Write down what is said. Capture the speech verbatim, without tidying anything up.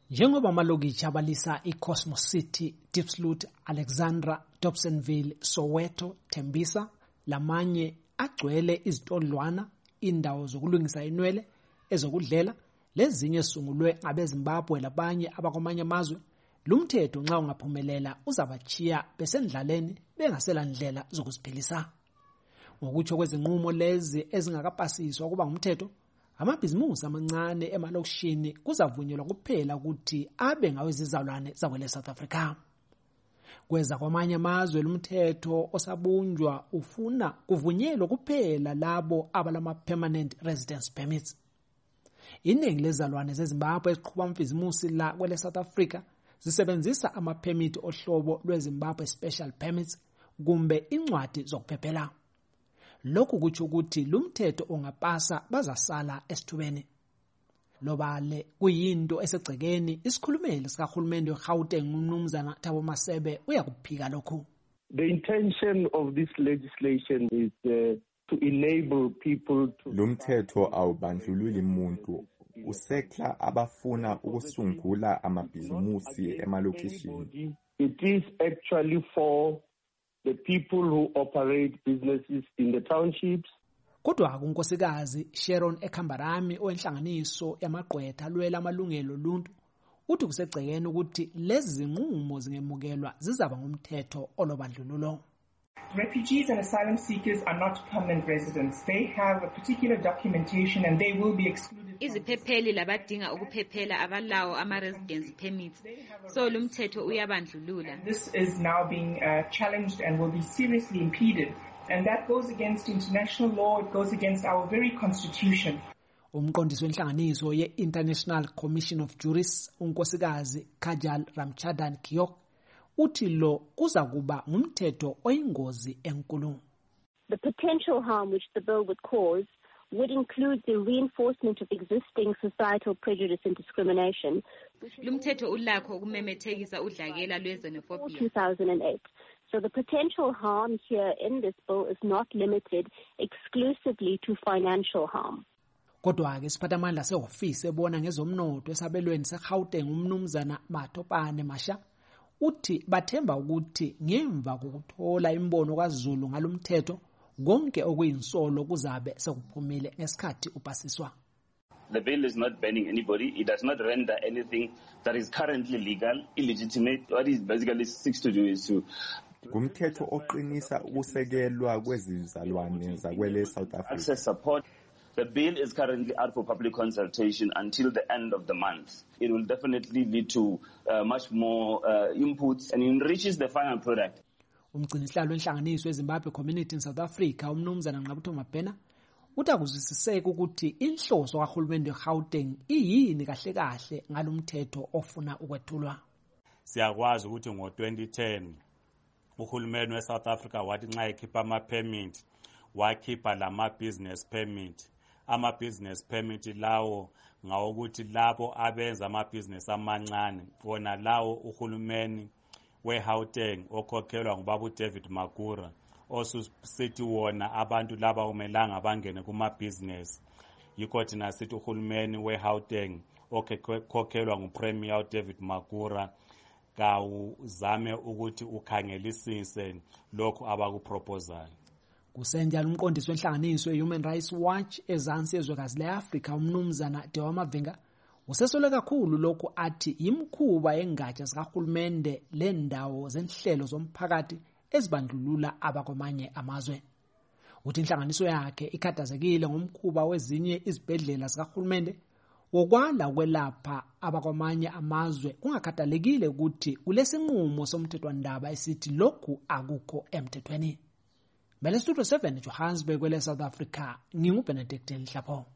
Njengoba amalokitshi abalisa iCosmos City, Diepsloot, Alexandra, Dobsonville, Soweto, Tembisa lamanye agcwele izitodlwana, indawo zokulungisa inwele, ezokudlela lezinye sungulwe ngabeZimbabwe labanye abakwamanye amazwe, lumthetho nxa ungaphumelela uzabachiya besendlaleni bengasela ndlela zokuziphilisa. Ngokutsho kwezinqumo lezi ezingakapasiswa kuba ngumthetho, amabhizimusi amancane emalokishini kuzavunyelwa kuphela ukuthi abe ngawezizalwane zakwele South Africa. Kweza kwamanye amazwe lumthetho osabunjwa ufuna kuvunyelwa kuphela labo abalama permanent residence permits. Iningi lezalwane zeZimbabwe eziqhuba amabhizimusi la kwele South Africa zisebenzisa ama-permit ohlobo lweZimbabwe Special Permits kumbe incwadi zokuphephela. Lokhu kutsho ukuthi lumthetho ongapasa bazasala esithubeni. Lobale kuyinto esegcekeni isikhulumeli sikahulumende weGauteng uMnumzana Thabo Masebe uyakuphika lokhu. The intention of this legislation is uh, to enable people to lumthetho awubandlululi umuntu usekla abafuna ukusungula amabhizimusi emalokishini. It is actually for the people who operate businesses in the townships. Kodwa unkosikazi Sharon Ekhambarami owenhlanganiso yamagqwetha alwela amalungelo oluntu uthi kusegcekeni ukuthi lezi zinqumo zingemukelwa zizaba ngumthetho olobandlululo. Refugees and asylum seekers are not permanent residents. They have a particular documentation and they will be excluded. Iziphepheli labadinga ukuphephela abalawo ama-residence permits. So lumthetho uyabandlulula. This is now being uh, challenged and will be seriously impeded. And that goes against international law. It goes against our very constitution. Umqondisi wenhlanganiso ye-International Commission of Jurists, unkosikazi Kajal Ramchadan Kiyok, uthi lo kuza kuba ngumthetho oyingozi enkulu. The potential harm which the bill would cause would include the reinforcement of existing societal prejudice and discrimination. Lumthetho ulakho ukumemethekisa udlakela lwe-xenophobia. two thousand eight. So the potential harm here in this bill is not limited exclusively to financial harm. Kodwa ke siphathamandla sehofisi ebona ngezomnotho esabelweni seGauteng uMnumzana Mathopane Masha uthi bathemba ukuthi ngemva kokuthola imbono kaZulu ngalomthetho konke okuyinsolo kuzabe sekuphumile ngesikhathi upasiswa. The bill is not banning anybody. It does not render anything that is currently legal illegitimate. What it basically seeks to do is to kumthetho oqinisa ukusekelwa kwezizalwane zakwele South Africa. Access support. The bill is currently out for public consultation until the end of the month. It will definitely lead to uh, much more uh, inputs and enriches the final product. Umgcinisihlalo wenhlanganiso weZimbabwe Community in South Africa uMnumzana Nqabutho Mabhena uthi akuzwisiseke ukuthi inhloso kahulumende weGauteng iyini kahle kahle ngalomthetho ofuna ukwethulwa. Siyakwazi ukuthi ngo twenty ten uhulumende weSouth Africa wathi nxa ekhipha ama permit wakhipha lama business permit. Ama business permit lawo ngawokuthi labo abenza ama business amancane wona lawo uhulumeni weGauteng okhokhelwa ngubaba David Magura osusithi wona abantu laba umelanga bangene kuma business yikho thina sithi uhulumeni weGauteng okhokhelwa nguPremier David Magura kawuzame ukuthi ukhangelisise lokho abakuproposayo. Kusenjalo umqondisi wenhlanganiso ye-Human Rights Watch ezansi ezwekazi le-Afrika uMnumzana Dewa Mavinga usesole kakhulu lokhu athi imkhuba yengatsha zikahulumende lendawo zenhlelo zomphakathi ezibandlulula abakwamanye amazwe. Uthi inhlanganiso yakhe ikhathazekile ngomkhuba wezinye izibhedlela zikahulumende wokwala ukwelapha abakwamanye amazwe kungakhathalekile ukuthi kulesinqumo somthethwandaba esithi lokhu akukho emthethweni. Bele Studio seven Johannesburg kwele South Africa, nginguBenedict Nhlapho.